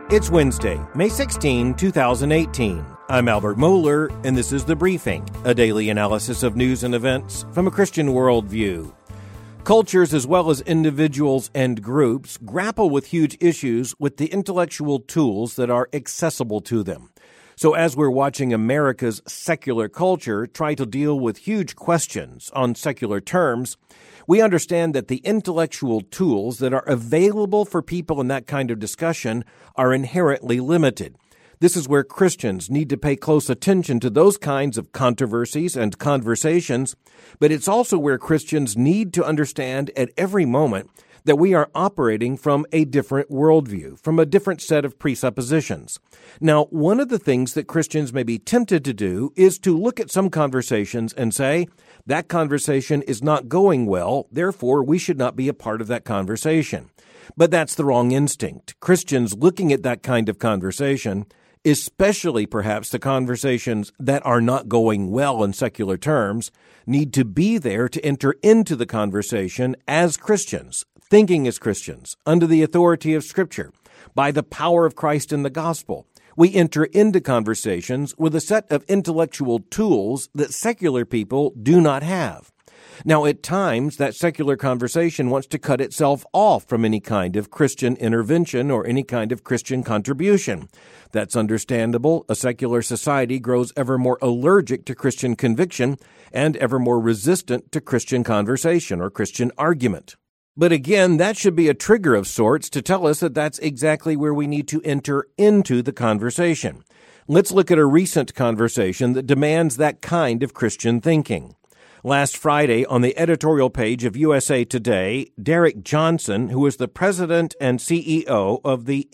It's Wednesday, May 16, 2018. I'm Albert Mohler, and this is The Briefing, a daily analysis of news and events from a Christian worldview. Cultures, as well as individuals and groups, grapple with huge issues with the intellectual tools that are accessible to them. So as we're watching America's secular culture try to deal with huge questions on secular terms, we understand that the intellectual tools that are available for people in that kind of discussion are inherently limited. This is where Christians need to pay close attention to those kinds of controversies and conversations, but it's also where Christians need to understand at every moment that we are operating from a different worldview, from a different set of presuppositions. Now, one of the things that Christians may be tempted to do is to look at some conversations and say, that conversation is not going well, therefore we should not be a part of that conversation. But that's the wrong instinct. Christians looking at that kind of conversation, especially perhaps the conversations that are not going well in secular terms, need to be there to enter into the conversation as Christians, thinking as Christians, under the authority of Scripture, by the power of Christ in the gospel. We enter into conversations with a set of intellectual tools that secular people do not have. Now, at times, that secular conversation wants to cut itself off from any kind of Christian intervention or any kind of Christian contribution. That's understandable. A secular society grows ever more allergic to Christian conviction and ever more resistant to Christian conversation or Christian argument. But again, that should be a trigger of sorts to tell us that that's exactly where we need to enter into the conversation. Let's look at a recent conversation that demands that kind of Christian thinking. Last Friday, on the editorial page of USA Today, Derek Johnson, who is the president and CEO of the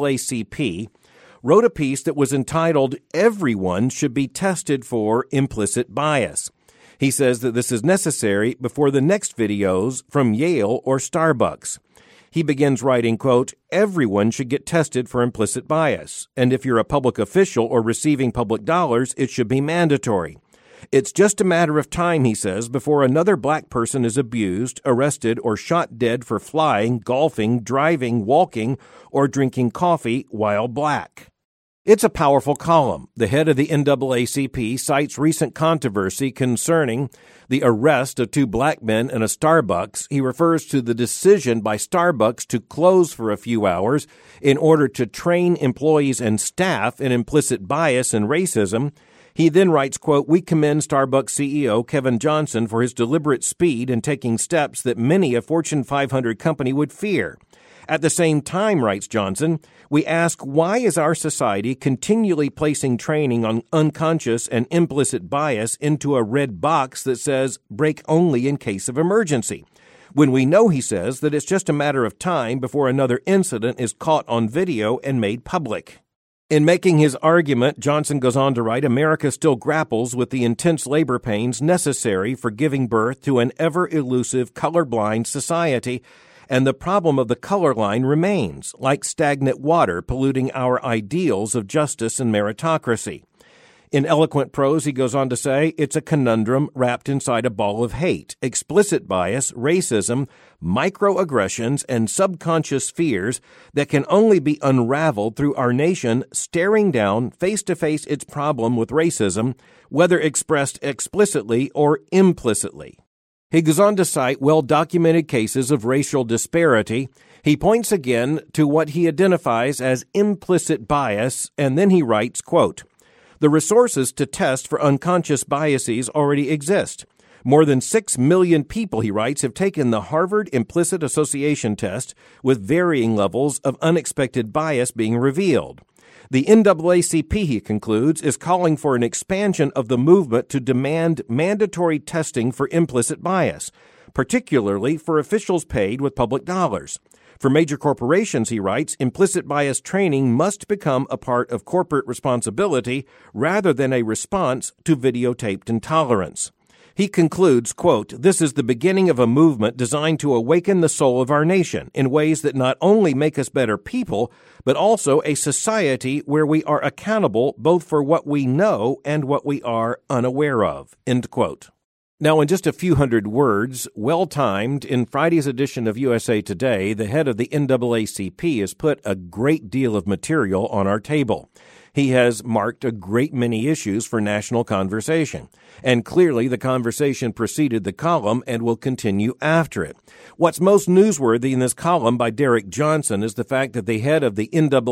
NAACP, wrote a piece that was entitled, "Everyone Should Be Tested for Implicit Bias." He says that this is necessary before the next videos from Yale or Starbucks. He begins writing, quote, "Everyone should get tested for implicit bias, and if you're a public official or receiving public dollars, it should be mandatory. It's just a matter of time," he says, "before another black person is abused, arrested, or shot dead for flying, golfing, driving, walking, or drinking coffee while black." It's a powerful column. The head of the NAACP cites recent controversy concerning the arrest of two black men in a Starbucks. He refers to the decision by Starbucks to close for a few hours in order to train employees and staff in implicit bias and racism. He then writes, quote, "We commend Starbucks CEO Kevin Johnson for his deliberate speed in taking steps that many a Fortune 500 company would fear. At the same time," writes Johnson, "we ask, why is our society continually placing training on unconscious and implicit bias into a red box that says break only in case of emergency? When we know," he says, "that it's just a matter of time before another incident is caught on video and made public." In making his argument, Johnson goes on to write, "America still grapples with the intense labor pains necessary for giving birth to an ever-elusive colorblind society, and the problem of the color line remains, like stagnant water polluting our ideals of justice and meritocracy." In eloquent prose, he goes on to say, "It's a conundrum wrapped inside a ball of hate, explicit bias, racism, microaggressions, and subconscious fears that can only be unraveled through our nation staring down face-to-face its problem with racism, whether expressed explicitly or implicitly." He goes on to cite well-documented cases of racial disparity. He points again to what he identifies as implicit bias, and then he writes, quote, "The resources to test for unconscious biases already exist. More than 6 million people," he writes, "have taken the Harvard Implicit Association test with varying levels of unexpected bias being revealed. The NAACP," he concludes, "is calling for an expansion of the movement to demand mandatory testing for implicit bias, particularly for officials paid with public dollars. For major corporations," he writes, "implicit bias training must become a part of corporate responsibility rather than a response to videotaped intolerance." He concludes, quote, "This is the beginning of a movement designed to awaken the soul of our nation in ways that not only make us better people, but also a society where we are accountable both for what we know and what we are unaware of." End quote. Now, in just a few hundred words, well-timed, in Friday's edition of USA Today, the head of the NAACP has put a great deal of material on our table. He has marked a great many issues for national conversation, and clearly the conversation preceded the column and will continue after it. What's most newsworthy in this column by Derek Johnson is the fact that the head of the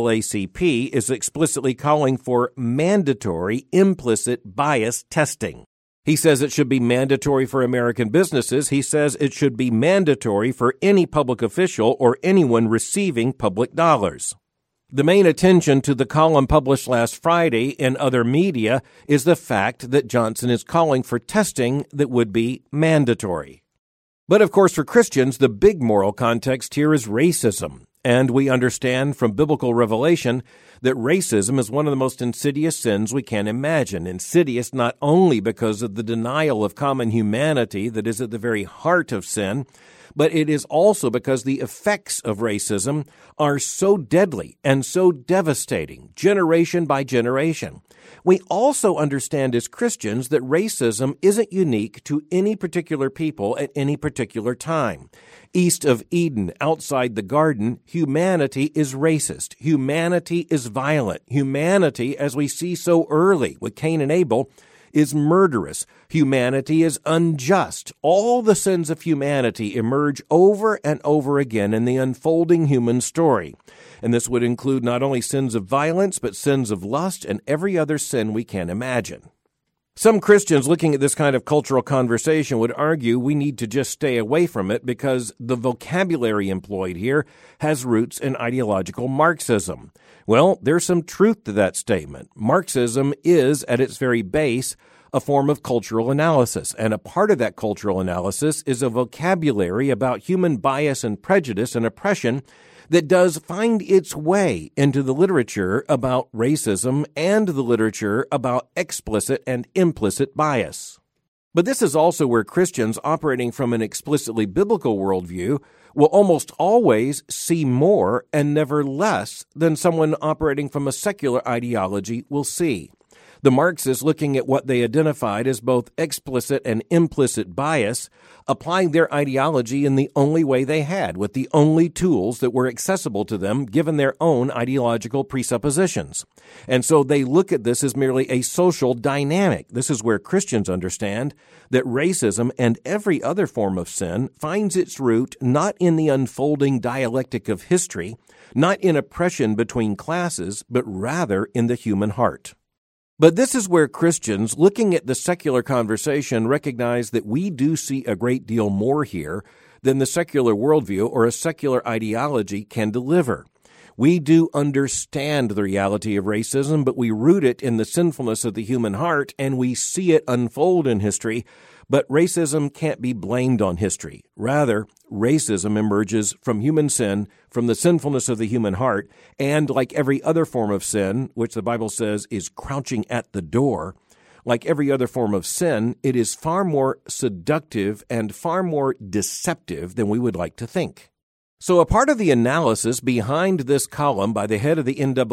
NAACP is explicitly calling for mandatory implicit bias testing. He says it should be mandatory for American businesses. He says it should be mandatory for any public official or anyone receiving public dollars. The main attention to the column published last Friday in other media is the fact that Johnson is calling for testing that would be mandatory. But of course, for Christians, the big moral context here is racism. And we understand from biblical revelation that racism is one of the most insidious sins we can imagine. Insidious not only because of the denial of common humanity that is at the very heart of sin, but it is also because the effects of racism are so deadly and so devastating, generation by generation. We also understand as Christians that racism isn't unique to any particular people at any particular time. East of Eden, outside the garden, humanity is racist. Humanity is violent. Humanity, as we see so early with Cain and Abel, is murderous. Humanity is unjust. All the sins of humanity emerge over and over again in the unfolding human story. And this would include not only sins of violence, but sins of lust and every other sin we can imagine. Some Christians looking at this kind of cultural conversation would argue we need to just stay away from it because the vocabulary employed here has roots in ideological Marxism. Well, there's some truth to that statement. Marxism is, at its very base, a form of cultural analysis, and a part of that cultural analysis is a vocabulary about human bias and prejudice and oppression that does find its way into the literature about racism and the literature about explicit and implicit bias. But this is also where Christians operating from an explicitly biblical worldview will almost always see more and never less than someone operating from a secular ideology will see. The Marxists, looking at what they identified as both explicit and implicit bias, applying their ideology in the only way they had, with the only tools that were accessible to them given their own ideological presuppositions. And so they look at this as merely a social dynamic. This is where Christians understand that racism and every other form of sin finds its root not in the unfolding dialectic of history, not in oppression between classes, but rather in the human heart. But this is where Christians, looking at the secular conversation, recognize that we do see a great deal more here than the secular worldview or a secular ideology can deliver. We do understand the reality of racism, but we root it in the sinfulness of the human heart, and we see it unfold in history. But racism can't be blamed on history. Rather, racism emerges from human sin, from the sinfulness of the human heart, and like every other form of sin, which the Bible says is crouching at the door, like every other form of sin, it is far more seductive and far more deceptive than we would like to think. So a part of the analysis behind this column by the head of the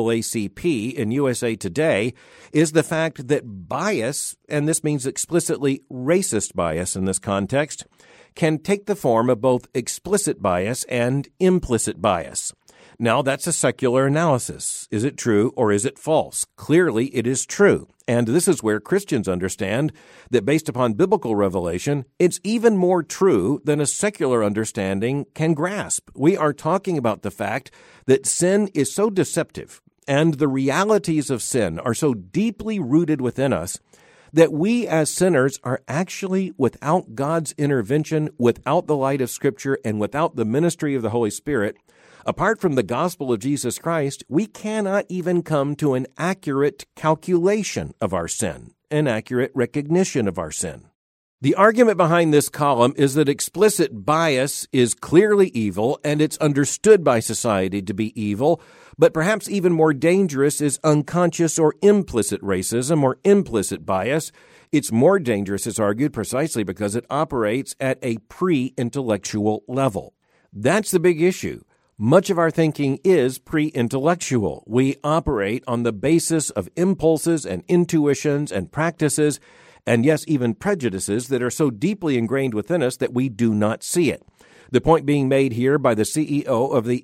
NAACP in USA Today is the fact that bias, and this means explicitly racist bias in this context, can take the form of both explicit bias and implicit bias. Now, that's a secular analysis. Is it true or is it false? Clearly, it is true. And this is where Christians understand that based upon biblical revelation, it's even more true than a secular understanding can grasp. We are talking about the fact that sin is so deceptive and the realities of sin are so deeply rooted within us that we as sinners are actually, without God's intervention, without the light of Scripture, and without the ministry of the Holy Spirit, apart from the gospel of Jesus Christ, we cannot even come to an accurate calculation of our sin, an accurate recognition of our sin. The argument behind this column is that explicit bias is clearly evil, and it's understood by society to be evil, but perhaps even more dangerous is unconscious or implicit racism or implicit bias. It's more dangerous, it's argued, precisely because it operates at a pre-intellectual level. That's the big issue. Much of our thinking is pre-intellectual. We operate on the basis of impulses and intuitions and practices, and yes, even prejudices that are so deeply ingrained within us that we do not see it. The point being made here by the CEO of the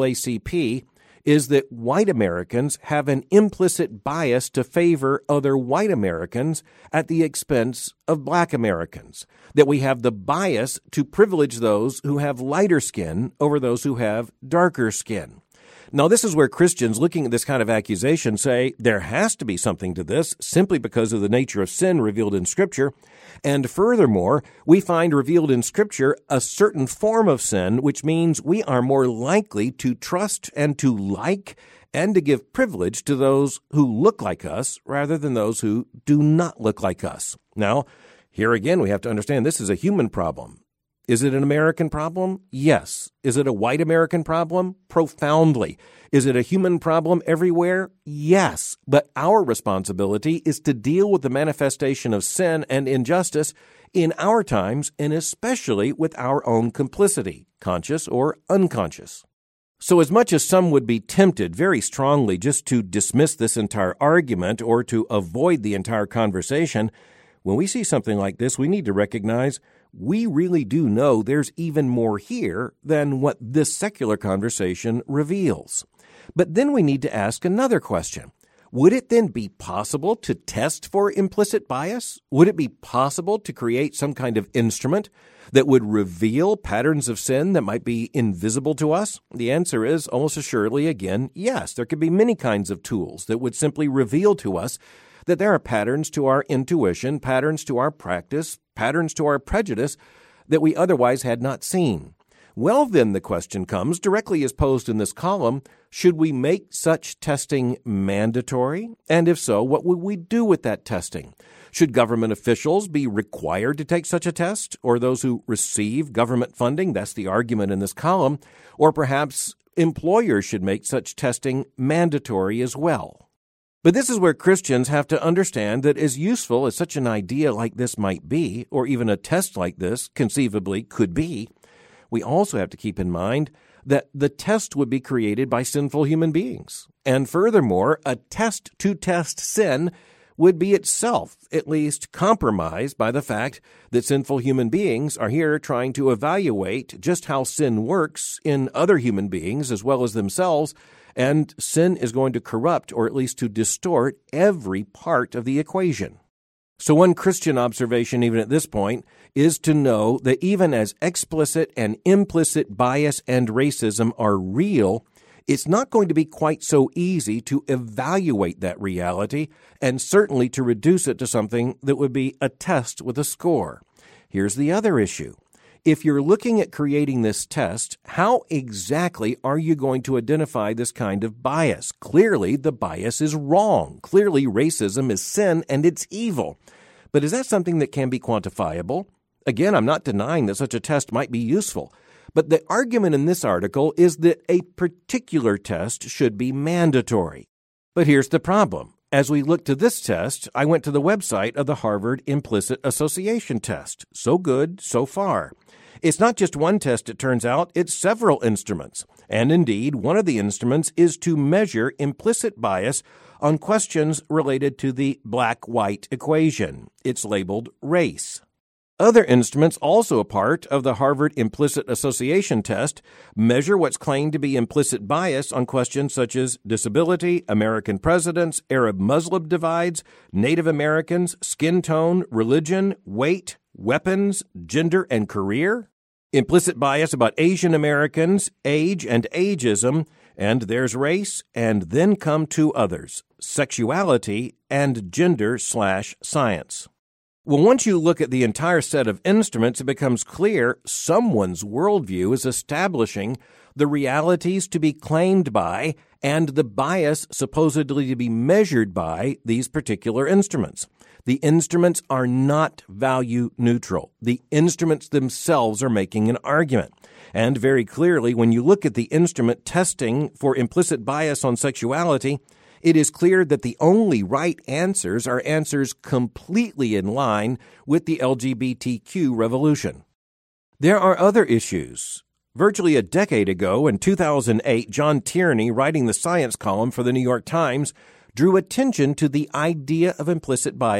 NAACP is that white Americans have an implicit bias to favor other white Americans at the expense of black Americans, that we have the bias to privilege those who have lighter skin over those who have darker skin. Now, this is where Christians looking at this kind of accusation say there has to be something to this simply because of the nature of sin revealed in Scripture. And furthermore, we find revealed in Scripture a certain form of sin, which means we are more likely to trust and to like and to give privilege to those who look like us rather than those who do not look like us. Now, here again, we have to understand this is a human problem. Is it an American problem? Yes. Is it a white American problem? Profoundly. Is it a human problem everywhere? Yes. But our responsibility is to deal with the manifestation of sin and injustice in our times, and especially with our own complicity, conscious or unconscious. So as much as some would be tempted very strongly just to dismiss this entire argument or to avoid the entire conversation, when we see something like this, we need to recognize we really do know there's even more here than what this secular conversation reveals. But then we need to ask another question. Would it then be possible to test for implicit bias? Would it be possible to create some kind of instrument that would reveal patterns of sin that might be invisible to us? The answer is almost assuredly, again, yes. There could be many kinds of tools that would simply reveal to us that there are patterns to our intuition, patterns to our practice, patterns to our prejudice that we otherwise had not seen. Well, then the question comes, directly as posed in this column, should we make such testing mandatory? And if so, what would we do with that testing? Should government officials be required to take such a test, or those who receive government funding? That's the argument in this column. Or perhaps employers should make such testing mandatory as well. But this is where Christians have to understand that as useful as such an idea like this might be, or even a test like this conceivably could be, we also have to keep in mind that the test would be created by sinful human beings. And furthermore, a test to test sin would be itself at least compromised by the fact that sinful human beings are here trying to evaluate just how sin works in other human beings as well as themselves, and sin is going to corrupt or at least to distort every part of the equation. So one Christian observation even at this point is to know that even as explicit and implicit bias and racism are real, it's not going to be quite so easy to evaluate that reality and certainly to reduce it to something that would be a test with a score. Here's the other issue. If you're looking at creating this test, how exactly are you going to identify this kind of bias? Clearly, the bias is wrong. Clearly, racism is sin and it's evil. But is that something that can be quantifiable? Again, I'm not denying that such a test might be useful. But the argument in this article is that a particular test should be mandatory. But here's the problem. As we look to this test, I went to the website of the Harvard Implicit Association Test. So good, so far. It's not just one test, it turns out, it's several instruments. And indeed, one of the instruments is to measure implicit bias on questions related to the black-white equation. It's labeled race. Other instruments, also a part of the Harvard Implicit Association Test, measure what's claimed to be implicit bias on questions such as disability, American presidents, Arab-Muslim divides, Native Americans, skin tone, religion, weight, weapons, gender, and career. Implicit bias about Asian Americans, age and ageism, and there's race, and then come two others, sexuality and gender/science. Well, once you look at the entire set of instruments, it becomes clear someone's worldview is establishing the realities to be claimed by and the bias supposedly to be measured by these particular instruments. The instruments are not value neutral. The instruments themselves are making an argument. And very clearly, when you look at the instrument testing for implicit bias on sexuality, it is clear that the only right answers are answers completely in line with the LGBTQ revolution. There are other issues. Virtually a decade ago, in 2008, John Tierney, writing the science column for the New York Times, drew attention to the idea of implicit bias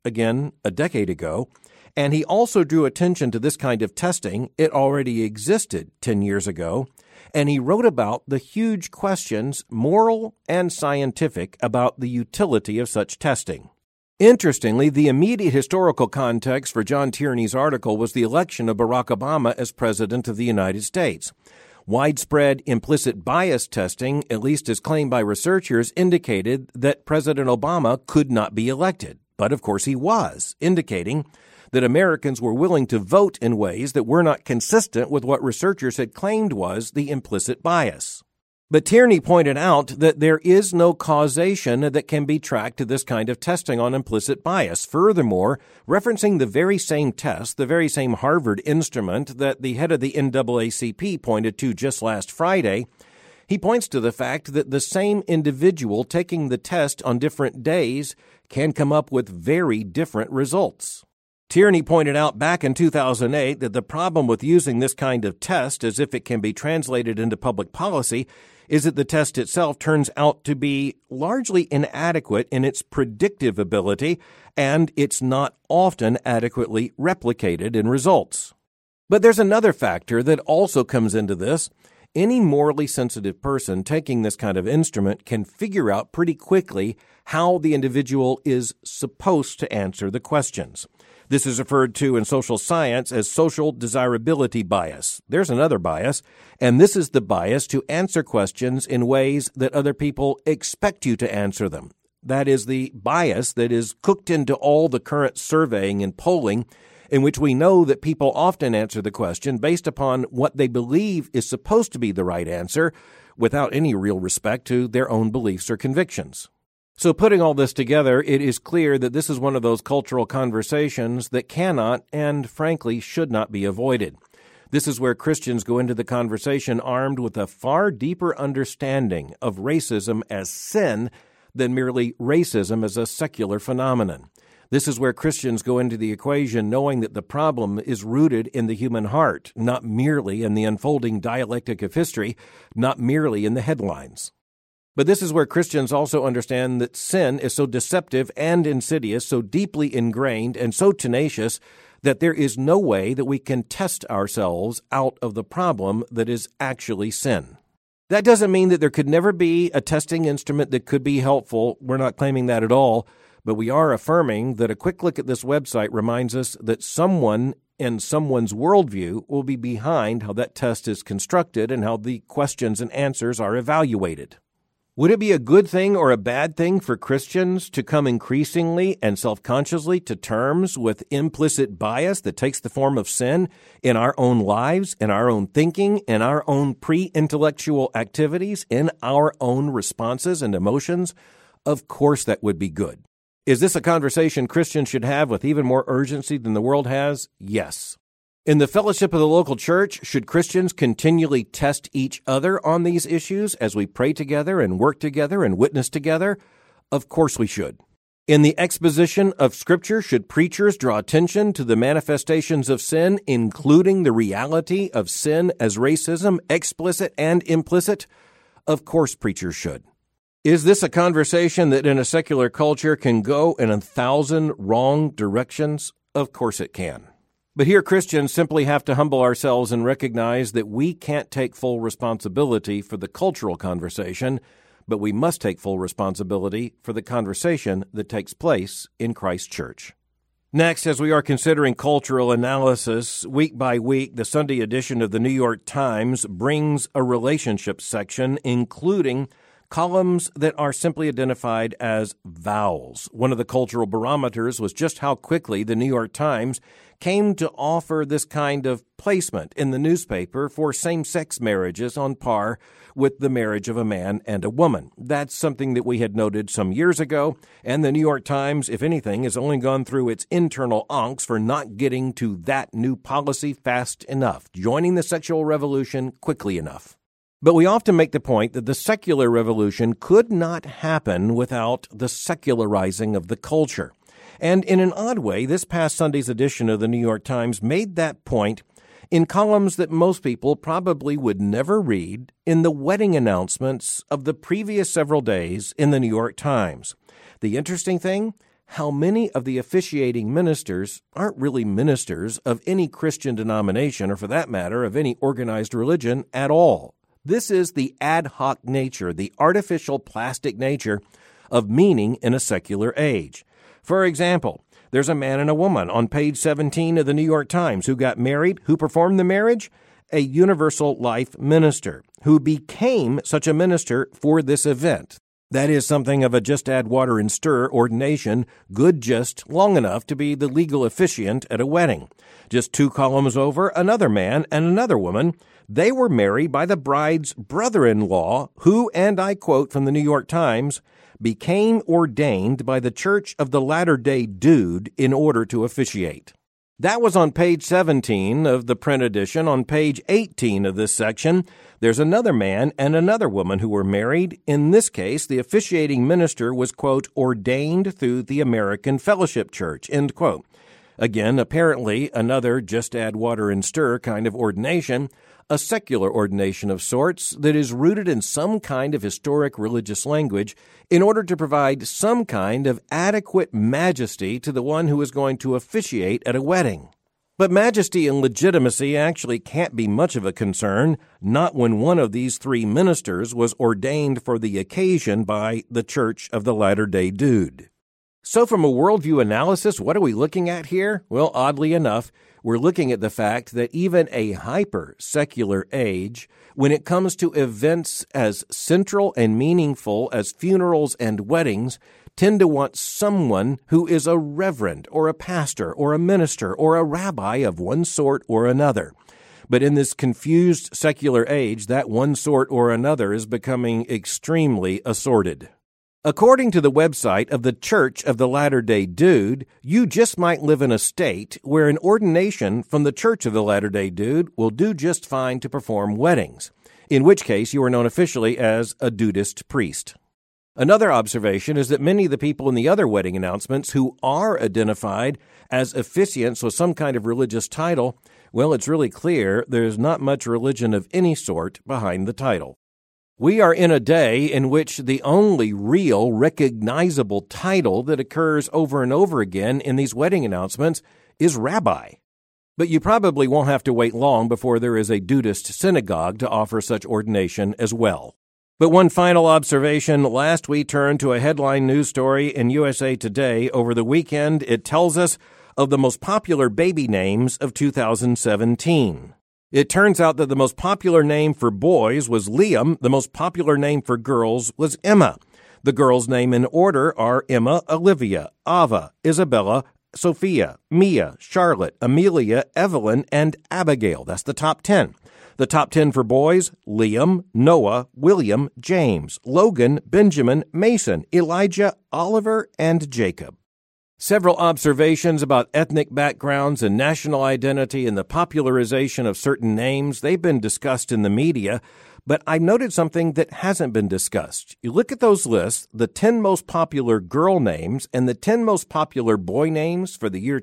again, a decade ago, and he also drew attention to this kind of testing. It already existed 10 years ago, and he wrote about the huge questions, moral and scientific, about the utility of such testing. Interestingly, the immediate historical context for John Tierney's article was the election of Barack Obama as President of the United States. Widespread implicit bias testing, at least as claimed by researchers, indicated that President Obama could not be elected. But of course he was, indicating that Americans were willing to vote in ways that were not consistent with what researchers had claimed was the implicit bias. But Tierney pointed out that there is no causation that can be tracked to this kind of testing on implicit bias. Furthermore, referencing the very same test, the very same Harvard instrument that the head of the NAACP pointed to just last Friday, he points to the fact that the same individual taking the test on different days can come up with very different results. Tierney pointed out back in 2008 that the problem with using this kind of test as if it can be translated into public policy is that the test itself turns out to be largely inadequate in its predictive ability, and it's not often adequately replicated in results. But there's another factor that also comes into this. Any morally sensitive person taking this kind of instrument can figure out pretty quickly how the individual is supposed to answer the questions. This is referred to in social science as social desirability bias. There's another bias, and this is the bias to answer questions in ways that other people expect you to answer them. That is the bias that is cooked into all the current surveying and polling, in which we know that people often answer the question based upon what they believe is supposed to be the right answer, without any real respect to their own beliefs or convictions. So putting all this together, it is clear that this is one of those cultural conversations that cannot and, frankly, should not be avoided. This is where Christians go into the conversation armed with a far deeper understanding of racism as sin than merely racism as a secular phenomenon. This is where Christians go into the equation knowing that the problem is rooted in the human heart, not merely in the unfolding dialectic of history, not merely in the headlines. But this is where Christians also understand that sin is so deceptive and insidious, so deeply ingrained and so tenacious that there is no way that we can test ourselves out of the problem that is actually sin. That doesn't mean that there could never be a testing instrument that could be helpful. We're not claiming that at all, but we are affirming that a quick look at this website reminds us that someone and someone's worldview will be behind how that test is constructed and how the questions and answers are evaluated. Would it be a good thing or a bad thing for Christians to come increasingly and self-consciously to terms with implicit bias that takes the form of sin in our own lives, in our own thinking, in our own pre-intellectual activities, in our own responses and emotions? Of course that would be good. Is this a conversation Christians should have with even more urgency than the world has? Yes. In the fellowship of the local church, should Christians continually test each other on these issues as we pray together and work together and witness together? Of course we should. In the exposition of Scripture, should preachers draw attention to the manifestations of sin, including the reality of sin as racism, explicit and implicit? Of course preachers should. Is this a conversation that in a secular culture can go in 1,000 wrong directions? Of course it can. But here Christians simply have to humble ourselves and recognize that we can't take full responsibility for the cultural conversation, but we must take full responsibility for the conversation that takes place in Christ's church. Next, as we are considering cultural analysis, week by week, the Sunday edition of the New York Times brings a relationship section, including columns that are simply identified as vowels. One of the cultural barometers was just how quickly the New York Times came to offer this kind of placement in the newspaper for same-sex marriages on par with the marriage of a man and a woman. That's something that we had noted some years ago, and the New York Times, if anything, has only gone through its internal angst for not getting to that new policy fast enough, joining the sexual revolution quickly enough. But we often make the point that the secular revolution could not happen without the secularizing of the culture. And in an odd way, this past Sunday's edition of the New York Times made that point in columns that most people probably would never read in the wedding announcements of the previous several days in the New York Times. The interesting thing, how many of the officiating ministers aren't really ministers of any Christian denomination, or for that matter, of any organized religion at all. This is the ad hoc nature, the artificial plastic nature of meaning in a secular age. For example, there's a man and a woman on page 17 of the New York Times who got married. Who performed the marriage? A Universal Life minister who became such a minister for this event. That is something of a just add water and stir ordination, good just long enough to be the legal officiant at a wedding. Just 2 columns over, another man and another woman. They were married by the bride's brother-in-law, who, and I quote from the New York Times, became ordained by the Church of the Latter-day Dude in order to officiate. That was on page 17 of the print edition. On page 18 of this section, there's another man and another woman who were married. In this case, the officiating minister was, quote, ordained through the American Fellowship Church, end quote. Again, apparently another just add water and stir kind of ordination, a secular ordination of sorts that is rooted in some kind of historic religious language in order to provide some kind of adequate majesty to the one who is going to officiate at a wedding. But majesty and legitimacy actually can't be much of a concern, not when one of these 3 ministers was ordained for the occasion by the Church of the Latter-day Dude. So from a worldview analysis, what are we looking at here? Well, oddly enough, we're looking at the fact that even a hyper-secular age, when it comes to events as central and meaningful as funerals and weddings, tend to want someone who is a reverend or a pastor or a minister or a rabbi of one sort or another. But in this confused secular age, that one sort or another is becoming extremely assorted. According to the website of the Church of the Latter-day Dude, you just might live in a state where an ordination from the Church of the Latter-day Dude will do just fine to perform weddings, in which case you are known officially as a Dudist priest. Another observation is that many of the people in the other wedding announcements who are identified as officiants with some kind of religious title, well, it's really clear there's not much religion of any sort behind the title. We are in a day in which the only real recognizable title that occurs over and over again in these wedding announcements is rabbi. But you probably won't have to wait long before there is a Dudist synagogue to offer such ordination as well. But one final observation. Last we turned to a headline news story in USA Today. Over the weekend, it tells us of the most popular baby names of 2017. It turns out that the most popular name for boys was Liam. The most popular name for girls was Emma. The girls' name in order are Emma, Olivia, Ava, Isabella, Sophia, Mia, Charlotte, Amelia, Evelyn, and Abigail. That's the top 10. The top 10 for boys, Liam, Noah, William, James, Logan, Benjamin, Mason, Elijah, Oliver, and Jacob. Several observations about ethnic backgrounds and national identity and the popularization of certain names, they've been discussed in the media, but I noted something that hasn't been discussed. You look at those lists, the 10 most popular girl names and the 10 most popular boy names for the year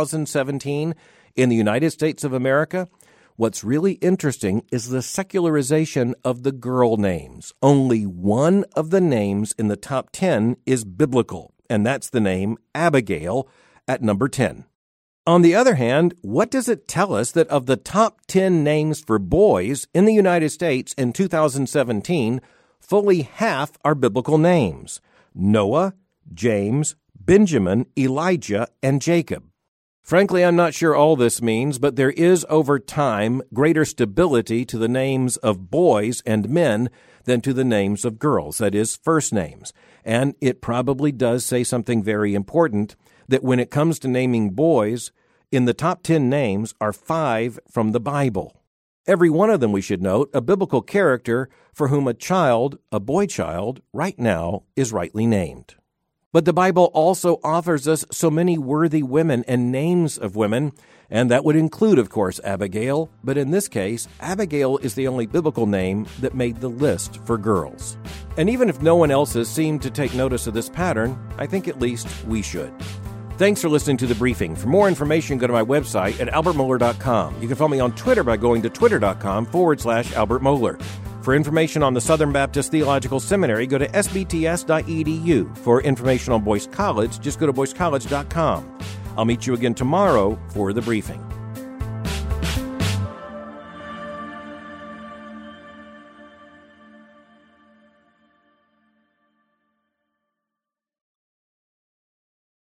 2017 in the United States of America. What's really interesting is the secularization of the girl names. Only one of the names in the top 10 is biblical, and that's the name Abigail at number 10. On the other hand, what does it tell us that of the top 10 names for boys in the United States in 2017, fully half are biblical names? Noah, James, Benjamin, Elijah, and Jacob. Frankly, I'm not sure all this means, but there is over time greater stability to the names of boys and men than to the names of girls, that is, first names. And it probably does say something very important, that when it comes to naming boys, in the top 10 names are 5 from the Bible. Every one of them, we should note, a biblical character for whom a child, a boy child, right now is rightly named. But the Bible also offers us so many worthy women and names of women, and that would include, of course, Abigail. But in this case, Abigail is the only biblical name that made the list for girls. And even if no one else has seemed to take notice of this pattern, I think at least we should. Thanks for listening to The Briefing. For more information, go to my website at albertmohler.com. You can follow me on Twitter by going to twitter.com/Albert Mohler. For information on the Southern Baptist Theological Seminary, go to sbts.edu. For information on Boyce College, just go to boycecollege.com. I'll meet you again tomorrow for the briefing.